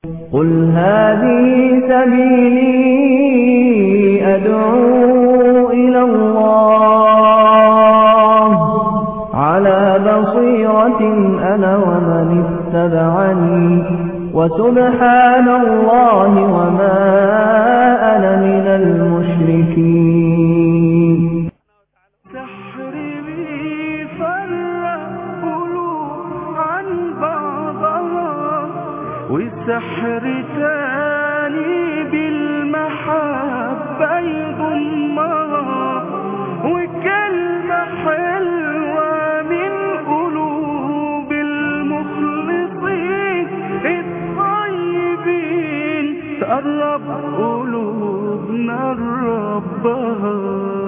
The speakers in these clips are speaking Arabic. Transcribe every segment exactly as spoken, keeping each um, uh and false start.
قل هذه سبيلي أدعو إلى الله على بصيرة أنا ومن اتبعني وسبحان الله وما أنا من المشركين. سحر بيفرق قلوب عن بعضها والسحر تاني بالمحبة يضمها وكلمة حلوة من قلوب المخلصين الطيبين تقرب قلوبنا لربها.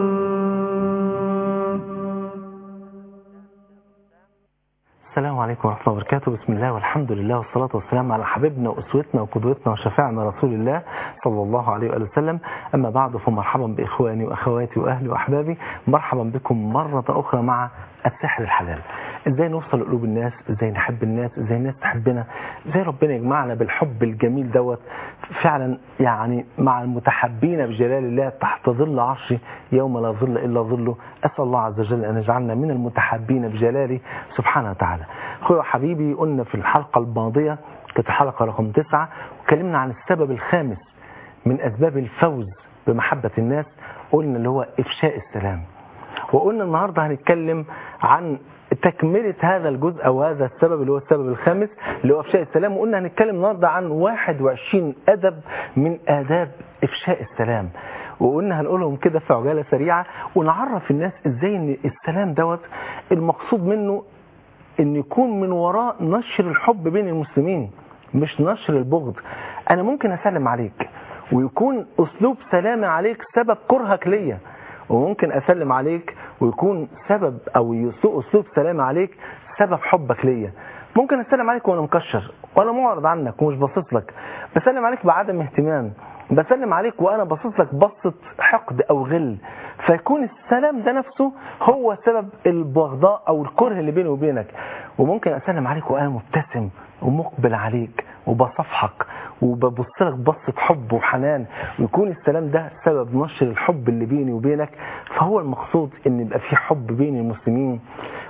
السلام عليكم ورحمة الله وبركاته. بسم الله والحمد لله والصلاة والسلام على حبيبنا وأسوتنا وقدوتنا وشفاعنا رسول الله صلى الله عليه وآله وسلم. أما بعد فمرحبا بإخواني وأخواتي وأهلي وأحبابي، مرحبا بكم مرة أخرى مع السحر الحلال. إزاي نوصل لقلوب الناس، إزاي نحب الناس، إزاي الناس تحبنا، إزاي ربنا يجمعنا بالحب الجميل دوت فعلا يعني مع المتحبين بجلال الله تحت ظل عرشه يوم لا ظل إلا ظله. أسأل الله عز وجل أن يجعلنا من المتحبين بجلاله سبحانه وتعالى. أخوي وحبيبي، قلنا في الحلقة الماضية كانت الحلقة رقم تسعة وكلمنا عن السبب الخامس من أسباب الفوز بمحبة الناس، قلنا اللي هو إفشاء السلام. وقلنا النهاردة هنتكلم عن تكملة هذا الجزء أو هذا السبب اللي هو السبب الخامس اللي هو إفشاء السلام. وقلنا هنتكلم النهاردة عن واحد وعشرين أدب من آداب إفشاء السلام، وقلنا هنقولهم كده في عجالة سريعة ونعرف الناس إزاي إن السلام دوت المقصود منه إن يكون من وراء نشر الحب بين المسلمين مش نشر البغض. أنا ممكن أسلم عليك ويكون أسلوب سلامي عليك سبب كرهك ليا، وممكن أسلم عليك ويكون سبب أو يسوء أسلوب سلامي عليك سبب حبك ليا. ممكن أسلم عليك وأنا مكشر وأنا معرض عنك ومش باصص لك، بسلم عليك بعدم اهتمام، بسلم عليك وأنا باصص لك بصة حقد أو غل، فيكون السلام ده نفسه هو سبب البغضاء أو الكره اللي بيني وبينك. وممكن أسلم عليك وأنا مبتسم ومقبل عليك وبصفحك وببص لك بصة حب وحنان، ويكون السلام ده سبب نشر الحب اللي بيني وبينك. فهو المقصود ان يبقى في حب بين المسلمين.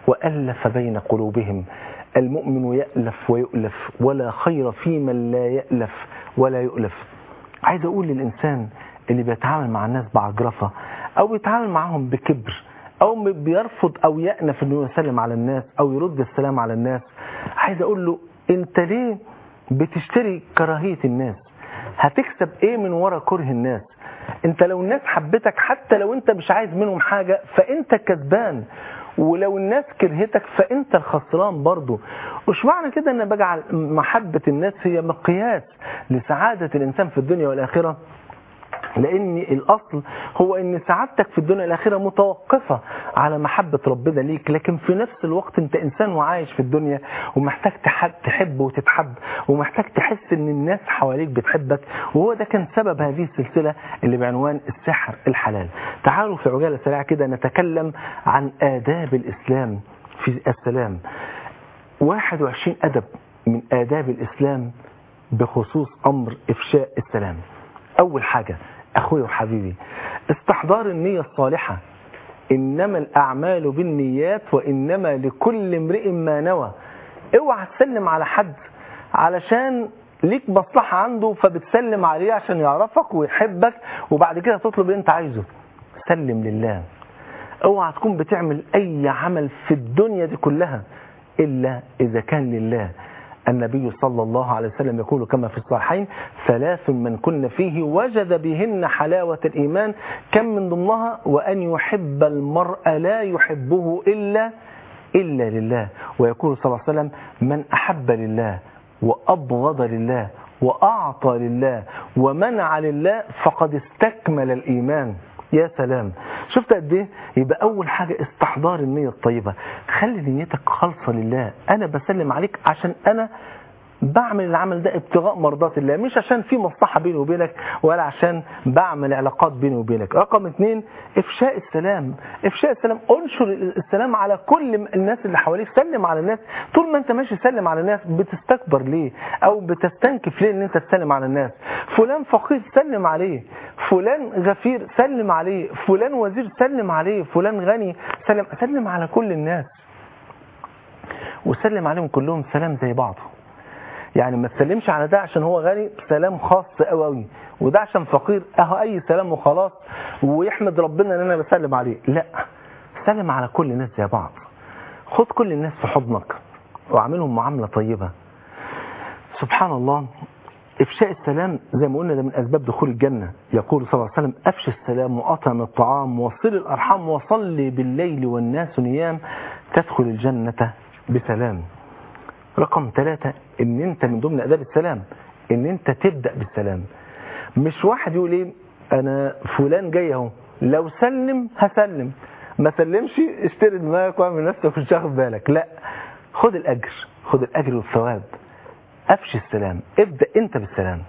وألف بين قلوبهم، المؤمن يألف ويؤلف ولا خير في من لا يألف ولا يؤلف. عايز اقول للإنسان اللي بيتعامل مع الناس بعجرفة او بيتعامل معهم بكبر او بيرفض او يأنف انه يسلم على الناس او يرد السلام على الناس، عايز اقول له انت ليه بتشتري كراهية الناس؟ هتكسب ايه من ورا كره الناس؟ انت لو الناس حبتك حتى لو انت مش عايز منهم حاجة فانت كسبان، ولو الناس كرهتك فانت الخسران برضو. وش معنى كده ان بجعل محبة الناس هي مقياس لسعادة الانسان في الدنيا والاخرة؟ لأن الأصل هو أن سعادتك في الدنيا الآخرة متوقفة على محبة ربنا ليك، لكن في نفس الوقت أنت إنسان وعايش في الدنيا ومحتاج تحب وتتحب، ومحتاج تحس أن الناس حواليك بتحبك. وهو ده كان سبب هذه السلسلة اللي بعنوان السحر الحلال. تعالوا في عجالة سريعة كده نتكلم عن آداب الإسلام في السلام. واحد وعشرين أدب من آداب الإسلام بخصوص أمر إفشاء السلام. أول حاجة أخوي وحبيبي، استحضار النية الصالحة. إنما الأعمال بالنيات وإنما لكل امرئ ما نوى. اوعى تسلم على حد علشان ليك مصلحة عنده فبتسلم عليه عشان يعرفك ويحبك وبعد كده تطلب اللي انت عايزه. سلم لله. اوعى تكون بتعمل أي عمل في الدنيا دي كلها إلا إذا كان لله. النبي صلى الله عليه وسلم يقول كما في الصحيحين: ثلاث من كن فيه وجد بهن حلاوة الإيمان، كم من ضمنها وأن يحب المرء لا يحبه إلا إلا لله. ويقول صلى الله عليه وسلم: من أحب لله وأبغض لله وأعطى لله ومنع لله فقد استكمل الإيمان. يا سلام، شفت قد ايه؟ يبقى اول حاجه استحضار النيه الطيبه. خلي نيتك خالصه لله. انا بسلم عليك عشان انا بعمل العمل ده ابتغاء مرضات الله، مش عشان في مصلحة بيني وبينك ولا عشان بعمل علاقات بيني وبينك. رقم اثنين افشاء السلام. افشاء السلام، انشر السلام على كل الناس اللي حواليك، سلم على الناس. طول ما انت ماشي سلم على الناس، بتستكبر ليه او بتستنكف ليه ان انت تسلم على الناس؟ فلان فقير سلم عليه، فلان غفير سلم عليه، فلان وزير سلم عليه، فلان غني سلم سلم على كل الناس، وسلم عليهم كلهم سلام زي بعضه. يعني ما تسلمش على ده عشان هو غني سلام خاص قوي قوي، وده عشان فقير اهو اي سلام وخلاص، ويحمد ربنا ان انا بسلم عليه. لا، سلم على كل الناس زي بعض، خد كل الناس في حضنك واعملهم معاملة طيبة. سبحان الله، افشاء السلام زي ما قلنا ده من اسباب دخول الجنة. يقول صلى الله عليه وسلم: افشي السلام واطعم الطعام وصل الارحام وصلي بالليل والناس نيام تدخل الجنة بسلام. رقم ثلاثة، ان انت من ضمن اداب السلام ان انت تبدأ بالسلام. مش واحد يقول ايه انا فلان جاي اهو، لو سلم هسلم، ما سلمش اشتري دماغك واعمل نفسك مش واخد بالك. لا، خد الاجر، خد الاجر والثواب. افشي السلام، ابدأ انت بالسلام.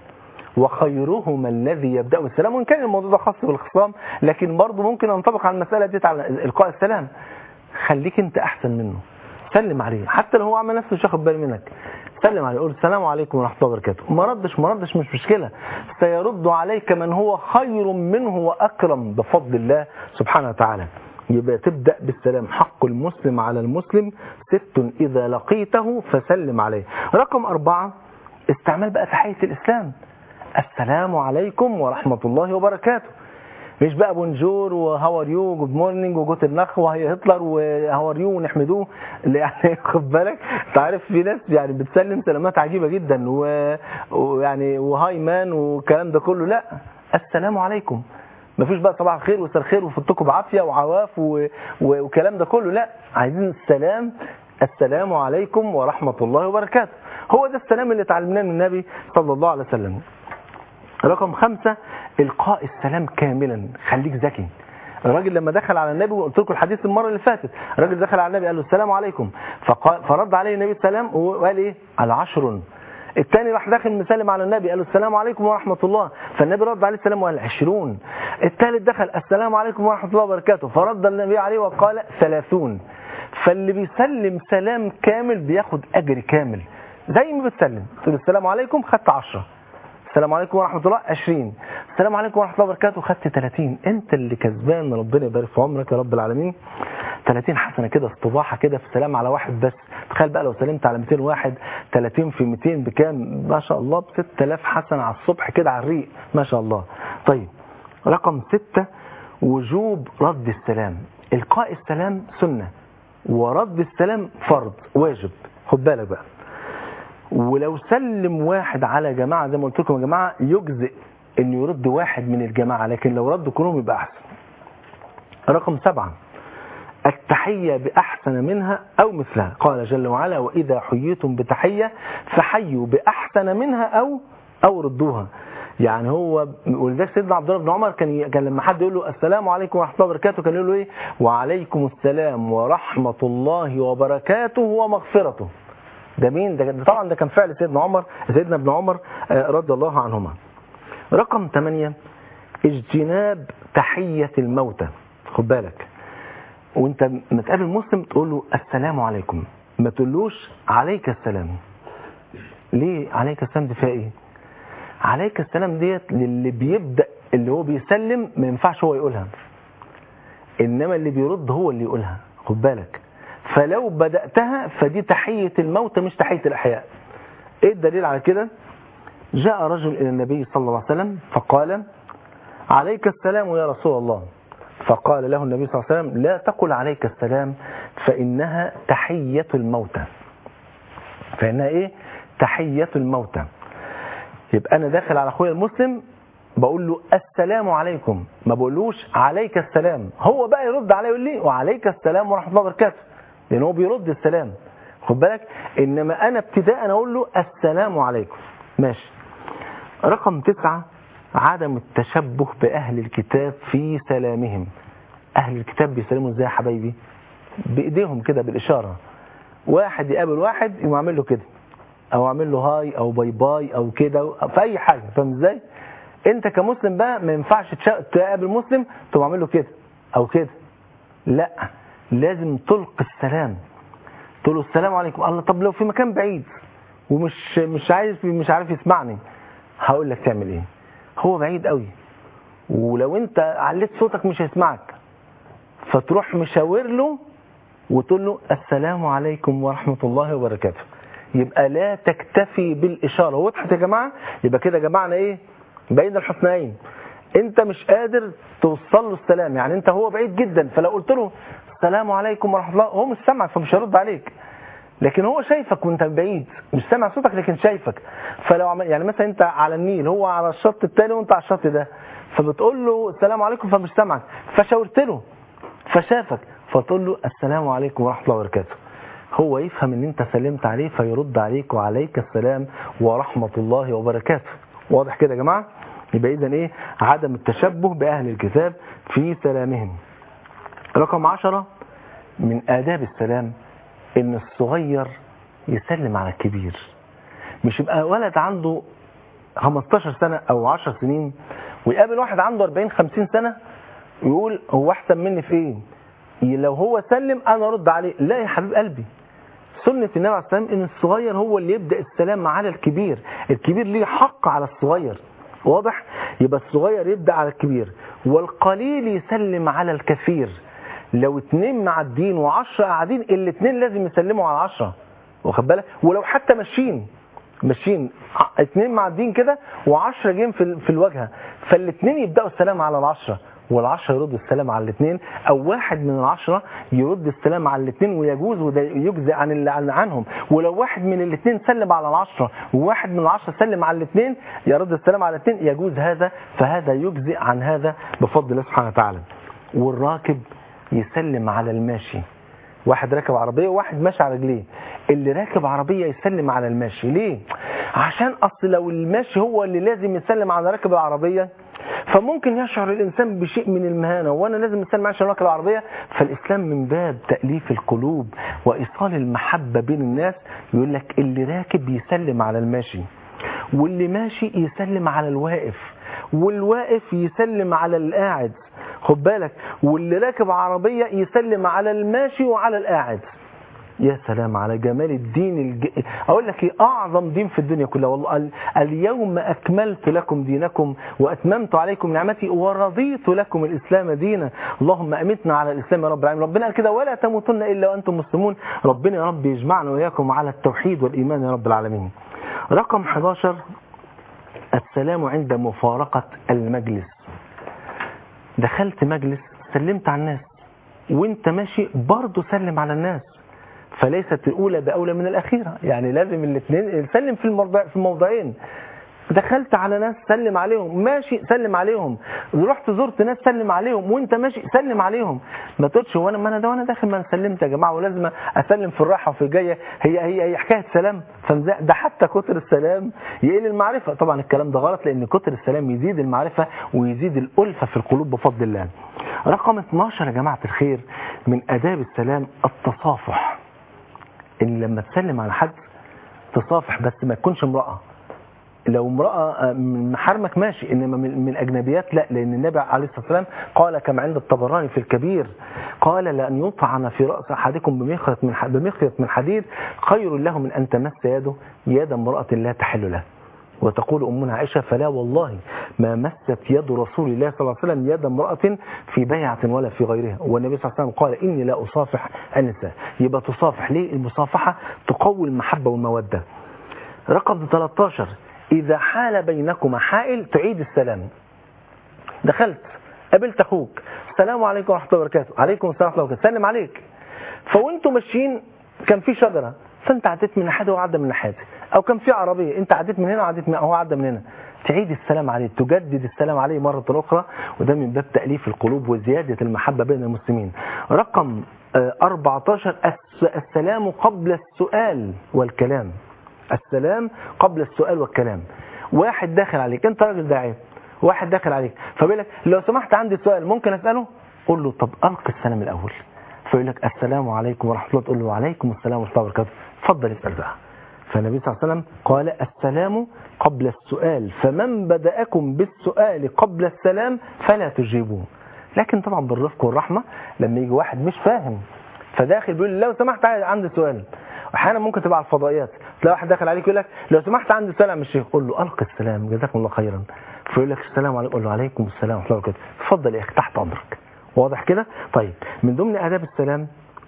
وخيرهما الذي يبدأ بالسلام. وان كان الموضوع ده خاص بالخصام، لكن برضه ممكن انطبق على المسألة دي على القاء السلام. خليك انت احسن منه، سلم عليه حتى لو هو عمل نفسه مش واخد باله منك، سلم عليه، قول السلام عليكم ورحمه الله وبركاته. ما ردش ما ردش مش مشكله، سيرد عليك من هو خير منه واكرم بفضل الله سبحانه وتعالى. يبقى تبدا بالسلام. حق المسلم على المسلم ست اذا لقيته فسلم عليه. رقم أربعة، استعمال بقى تحيه الاسلام. السلام عليكم ورحمه الله وبركاته. مش بقى بونجور وهاور يو وجود مورنينج وجوت النخ وهي هتلر وهاور يو ونحمدوه، اللي يعني خد بالك انت عارف في ناس يعني بتسلم سلامات عجيبه جدا ويعني وهاي مان والكلام ده كله. لا، السلام عليكم. مفيش بقى صباح الخير ومساء الخير وفطكم بعافيه وعواف والكلام ده كله. لا، عايزين السلام. السلام عليكم ورحمه الله وبركاته. هو ده السلام اللي اتعلمناه من النبي صلى الله عليه وسلم. رقم خمسة، إلقاء السلام كاملا. خليك ذكي. الراجل لما دخل على النبي، وقلت لكم الحديث المرة اللي فاتت، الراجل دخل على النبي قال له السلام عليكم، فقال فرد عليه النبي السلام وقال ايه؟ على عشر. الثاني راح داخل مسلم على النبي قال له السلام عليكم ورحمة الله، فالنبي رد عليه السلام وقال عشرون. الثالث دخل السلام عليكم ورحمة الله وبركاته، فرد النبي عليه وقال ثلاثون. فاللي بيسلم سلام كامل بياخد أجر كامل. زي ما بتسلم تقول السلام عليكم خدت عشرة، السلام عليكم ورحمة الله عشرين، السلام عليكم ورحمة الله وبركاته خدت ثلاثين. انت اللي كسبان، ربنا يبارك في عمرك يا رب العالمين. ثلاثين حسنة كده، استباحة كده في سلام على واحد بس. تخيل بقى لو سلمت على مئتين واحد، ثلاثين في مئتين بكام؟ ما شاء الله ب ستة آلاف حسنة على الصبح كده على الريق، ما شاء الله. طيب، رقم ستة، وجوب رد السلام. إلقاء السلام سنة، ورد السلام فرض واجب. خد بالك بقى، ولو سلم واحد على جماعة زي ما قلت لكم يا جماعة يجزئ انه يرد واحد من الجماعة، لكن لو ردوا كلهم يبقى احسن. رقم سبعة، التحية بأحسن منها أو مثلها. قال جل وعلا: وإذا حييتم بتحية فحيوا بأحسن منها أو أو ردوها. يعني هو ولذلك سيدنا عبد الله بن عمر كان كان لما حد يقول له السلام عليكم ورحمة الله وبركاته كان يقول له ايه؟ وعليكم السلام ورحمة الله وبركاته ومغفرته. ده مين؟ ده طبعا ده كان فعل سيدنا عمر سيدنا ابن عمر رضي الله عنهما. رقم ثمانية، اجتناب تحية الموتى. خد بالك، وانت ما تقابل مسلم تقول له السلام عليكم، ما تقولوش عليك السلام. ليه عليك السلام؟ دي فيها ايه؟ عليك السلام ديت للي بيبدأ، اللي هو بيسلم ما ينفعش هو يقولها، انما اللي بيرد هو اللي يقولها. خد بالك، فلو بدأتها فدي تحية الموتى مش تحية الأحياء. ايه الدليل على كده؟ جاء رجل إلى النبي صلى الله عليه وسلم فقال: عليك السلام يا رسول الله. فقال له النبي صلى الله عليه وسلم: لا تقل عليك السلام فإنها تحية الموتى. فإنها ايه؟ تحية الموتى. يبقى أنا داخل على أخويا المسلم بقول له السلام عليكم، ما بقولوش عليك السلام. هو بقى يرد عليه يقول لي وعليك السلام ورحمة الله وبركاته، لأن هو بيرد السلام. خد بالك، إنما أنا ابتداء أنا أقول له السلام عليكم. ماشي. رقم تسعة، عدم التشبه بأهل الكتاب في سلامهم. أهل الكتاب بيسلموا إزاي يا حبايبي؟ بإيديهم كده بالإشارة. واحد يقابل واحد يقوم عامل له كده، او اعمل له هاي او باي باي او كده في اي حاجه. فاهم ازاي؟ انت كمسلم بقى ما ينفعش تقابل مسلم تقوم عامل له كده او كده، لا، لازم تلقي السلام، تقول له السلام عليكم. الله، طب لو في مكان بعيد ومش مش عايز مش عارف يسمعني، هقول لك تعمل ايه. هو بعيد قوي ولو انت عليت صوتك مش هيسمعك، فتروح مشاور له وتقول له السلام عليكم ورحمة الله وبركاته. يبقى لا تكتفي بالإشارة. وضحت يا جماعة؟ يبقى كده جمعنا ايه بين الحسنين. انت مش قادر توصل له السلام، يعني انت هو بعيد جدا، فلو قلت له السلام عليكم ورحمة الله هو مش سامعك فمش هيرد عليك، لكن هو شايفك وانت بعيد، مش سامع صوتك لكن شايفك. فلو عمل يعني مثلا انت على النيل هو على الشط الثاني وانت على الشط ده، فبتقول له السلام عليكم فمش سامعك، فشاورت له فشافك فتقول له السلام عليكم ورحمة الله وبركاته، هو يفهم ان انت سلمت عليه فيرد عليك وعليك السلام ورحمة الله وبركاته. واضح كده يا جماعة؟ يبقى اذا ايه؟ عدم التشبه بأهل الكتاب في سلامهم. رقم عشرة من آداب السلام ان الصغير يسلم على الكبير. مش يبقى ولد عنده خمستاشر سنة او عشر سنين ويقابل واحد عنده أربعين خمسين سنة ويقول هو احسن مني في ايه، لو هو سلم انا ارد عليه. لا يا حبيب قلبي، سنة النبي عليه السلام ان الصغير هو اللي يبدأ السلام على الكبير، الكبير ليه حق على الصغير. واضح؟ يبقى الصغير يبدأ على الكبير، والقليل يسلم على الكثير. لو اتنين معدين وعشرة قاعدين، الاتنين لازم يسلموا على عشرة، واخد بالك؟ ولو حتى ماشيين ماشيين اتنين معدين كده وعشرة جايين في في الواجهه، فالاتنين يبداوا السلام على العشرة والعشرة يردوا السلام على الاثنين، او واحد من العشرة يرد السلام على الاثنين، ويجوز وده يجزئ عن اللي عنهم. ولو واحد من الاثنين سلم على العشرة وواحد من العشرة سلم على الاثنين يرد السلام على الاثنين، يجوز هذا، فهذا يجزئ عن هذا بفضل الله سبحانه وتعالى. والراكب يسلم على الماشي، واحد راكب عربية وواحد ماشي على رجليه، اللي راكب عربية يسلم على الماشي. ليه؟ عشان أصل لو الماشي هو اللي لازم يسلم على راكب العربية فممكن يشعر الإنسان بشيء من المهانة، وأنا لازم أسلم عشان راكب العربية. فالإسلام من باب تأليف القلوب وإيصال المحبة بين الناس يقول لك اللي راكب يسلم على الماشي، واللي ماشي يسلم على الواقف، والواقف يسلم على القاعد، خد بالك، واللي راكب عربية يسلم على الماشي وعلى القاعد. يا سلام على جمال الدين الج... أقول لك إيه؟ أعظم دين في الدنيا كلها والله. ال... اليوم أكملت لكم دينكم وأتممت عليكم نعمتي ورضيت لكم الإسلام دينا. اللهم أمتنا على الإسلام يا رب العالمين. ربنا قال كده ولا تموتن إلا وأنتم مسلمون. ربنا يا رب يجمعنا وإياكم على التوحيد والإيمان يا رب العالمين. رقم حداشر السلام عند مفارقة المجلس. دخلت مجلس سلمت على الناس وانت ماشي برضو سلم على الناس، فليست الأولى بأولى من الأخيرة، يعني لازم الاثنين سلم في الموضع في الموضعين. دخلت على ناس سلم عليهم، ماشي سلم عليهم، رحت زرت ناس سلم عليهم، وانت ماشي سلم عليهم. ما تقولش وانا ما انا ده وانا داخل ما انا سلمت يا جماعه ولازم اسلم في الراحه وفي الجايه. هي هي هي حكايه سلام، ده حتى كتر السلام يقل المعرفه. طبعا الكلام ده غلط، لان كتر السلام يزيد المعرفه ويزيد الالفه في القلوب بفضل الله. رقم اثناشر يا جماعه الخير من آداب السلام التصافح. ان لما تسلم على حد تصافح، بس ما تكونش امراه. لو امرأة من محارمك ماشي، إنما من الأجنبيات لا، لأن النبي عليه الصلاة والسلام قال كما عند الطبراني في الكبير قال لأن يطعن في رأس أحدكم بمخيط من بمخيط من حديد خير له من أن تمس يده يد امرأة لا تحل له. وتقول أمنا عائشة فلا والله ما مست يد رسول الله صلى الله عليه وسلم يد امرأة في بيعة ولا في غيرها. والنبي صلى الله عليه وسلم قال إني لا أصافح النساء. يبقى تصافح. ليه؟ المصافحة تقوي المحبة والمودة. رقم ثلاثة عشر إذا حال بينكما حائل تعيد السلام. دخلت قابلت أخوك السلام عليكم ورحمة الله وبركاته. عليكم السلام ورحمة الله وبركاته. سلم عليك. فوانتوا ماشيين كان في شجرة فانت عديت من ناحيته وعدى من ناحيته، او كان في عربية انت عديت من هنا وعديت من هو عدى من هنا، تعيد السلام عليه، تجدد السلام عليه مرة أخرى، وده من باب تأليف القلوب وزيادة المحبة بين المسلمين. رقم أربعة عشر السلام قبل السؤال والكلام. السلام قبل السؤال والكلام. واحد داخل عليك، انت راجل داعية، واحد داخل عليك فبيقول لك لو سمحت عندي سؤال ممكن اساله؟ قول له طب القي السلام الاول. فيقول لك السلام عليكم ورحمه الله، تقول له وعليكم السلام ورحمه الله وبركاته. اتفضل اسال بقى. فالنبي صلى الله عليه وسلم قال السلام قبل السؤال، فمن بدأكم بالسؤال قبل السلام فلا تجيبوه. لكن طبعا بالرفق والرحمة، لما يجي واحد مش فاهم فداخل بيقول لو سمحت عندي سؤال، احيانا ممكن تبقى على الفضائيات تلاقي واحد داخل عليك يقول لك لو سمحت عندي سؤال عن الشيخ، قول له القي السلام جزاكم الله خيرا، فيقول لك السلام عليكم، قول له عليكم السلام ورحمه الله وبركاته، اتفضل يا اخي تحت امرك. واضح كده؟ طيب من ضمن آداب السلام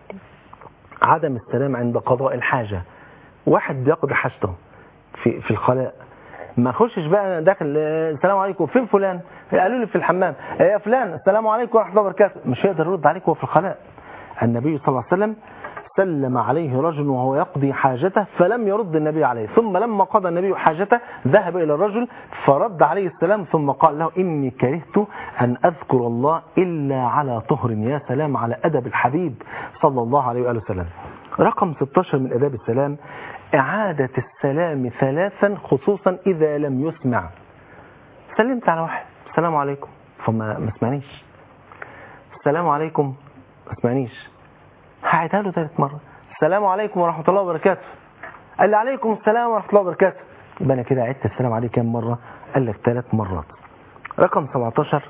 عدم السلام عند قضاء الحاجة. واحد بيقضي حاجته في في الخلاء، ما اخشش بقى داخل السلام عليكم فين فلان، قالوا لي في الحمام يا فلان السلام عليكم ورحمه الله وبركاته، مش هيقدر يرد عليك وهو في الخلاء. النبي صلى الله عليه وسلم سلم عليه رجل وهو يقضي حاجته فلم يرد النبي عليه، ثم لما قضى النبي حاجته ذهب إلى الرجل فرد عليه السلام، ثم قال له إني كرهت أن أذكر الله إلا على طهر. يا سلام على أدب الحبيب صلى الله عليه وآله وسلم. رقم ستة عشر من أداب السلام إعادة السلام ثلاثا خصوصا إذا لم يسمع. سلمت على واحد السلام عليكم فما ما سمعنيش، السلام عليكم ما سمعنيش، هعيدها له ثالث مرة السلام عليكم ورحمة الله وبركاته، قال لي عليكم السلام ورحمة الله وبركاته، يبقى أنا كده عدت السلام عليه كام مرة؟ قال لك ثلاث مرات. رقم سبعة عشر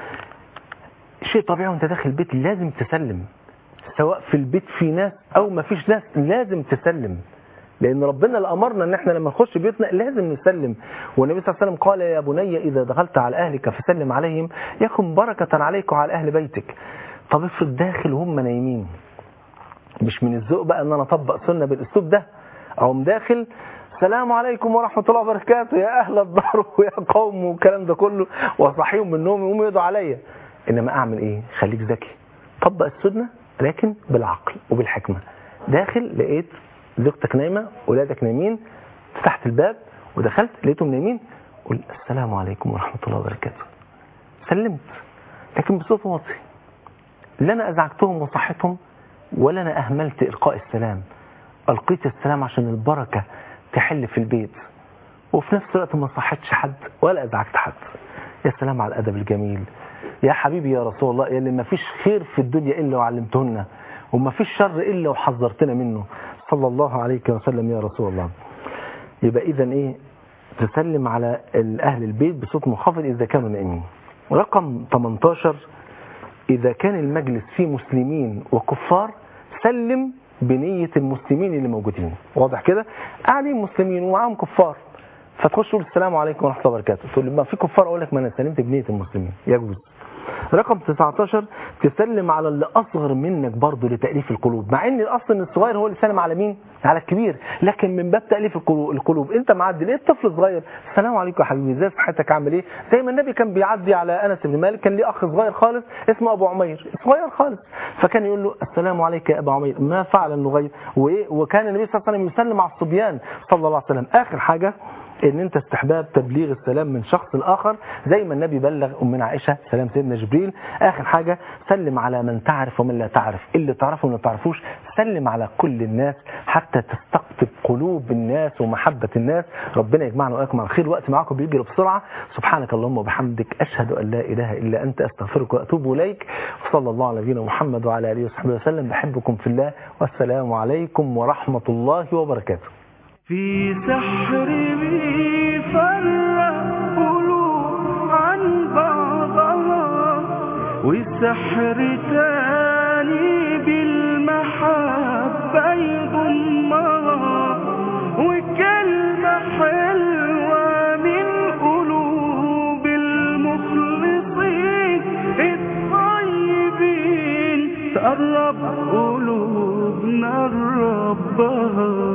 شيء طبيعي وانت داخل البيت لازم تسلم، سواء في البيت في ناس أو ما فيش ناس لازم تسلم، لأن ربنا اللي أمرنا أن احنا لما نخش بيتنا لازم نسلم. والنبي صلى الله عليه وسلم قال يا بني إذا دخلت على أهلك فسلم عليهم يكن بركة عليك وعلى أهل بيتك. طب افرض داخل وهم نايمين، مش من الذوق بقى ان انا اطبق سنه بالاسلوب ده، او داخل السلام عليكم ورحمه الله وبركاته يا اهل الدار ويا قوم والكلام ده كله واصحيهم من النوم يقوموا يدعوا عليا. انما اعمل ايه؟ خليك ذكي، طبق السنه لكن بالعقل وبالحكمه. داخل لقيت زوجتك نايمه، اولادك نايمين، فتحت الباب ودخلت لقيتهم نايمين، قول السلام عليكم ورحمه الله وبركاته، سلمت لكن بصوت واطي، لا انا ازعجتهم وصحتهم ولا أنا أهملت إلقاء السلام، ألقيت السلام عشان البركة تحل في البيت، وفي نفس الوقت ما صحتش حد ولا أزعجت حد. يا سلام على الأدب الجميل يا حبيبي يا رسول الله، يا اللي ما فيش خير في الدنيا إلا وعلمتهن، وما فيش شر إلا وحذرتنا منه صلى الله عليه وسلم يا رسول الله. يبقى إذا إيه؟ تسلم على أهل البيت بصوت منخفض إذا كانوا نائمين. رقم ثمانية عشر إذا كان المجلس فيه مسلمين وكفار سلم بنية المسلمين اللي موجودين. واضح كده؟ قاعدين مسلمين ومعاهم كفار، فتخش تقول السلام عليكم ورحمة الله وبركاته، تقول ما في كفار أقول لك ما أنا سلمت بنية المسلمين، يجوز. رقم تسعة عشر تسلم على اللي أصغر منك برضه لتأليف القلوب، مع ان الأصل ان الصغير هو اللي سلم على مين؟ على الكبير، لكن من باب تأليف القلوب انت معدي ليه الطفل صغير السلام عليكم يا حبيبي ازاي صحتك عامل ايه؟ زي ما النبي كان بيعدي على أنس بن مالك، كان ليه أخ صغير خالص اسمه أبو عمير، صغير خالص، فكان يقول له السلام عليك يا أبو عمير ما فعل النغير، وكان النبي صلى الله عليه وسلم يسلم على الصبيان صلى الله عليه وسلم. آخر حاجة ان انت استحباب تبليغ السلام من شخص الاخر زي ما النبي بلغ امنا عائشه سلام سيدنا جبريل. اخر حاجه سلم على من تعرف ومن لا تعرف، اللي تعرفه وما تعرفوش سلم على كل الناس حتى تستقطب قلوب الناس ومحبه الناس. ربنا يجمعنا واياكم على خير. وقت معاكم بيجري بسرعه، سبحانك اللهم وبحمدك اشهد ان لا اله الا انت استغفرك واتوب اليك، وصلى الله على نبينا محمد وعلى اله وصحبه وسلم. بحبكم في الله والسلام عليكم ورحمه الله وبركاته. في سحر بيفرق قلوب عن بعضها، والسحر تاني بالمحبة يضمها، وكلمة حلوة من قلوب المخلصين الطيبين تقرب قلوبنا لربها.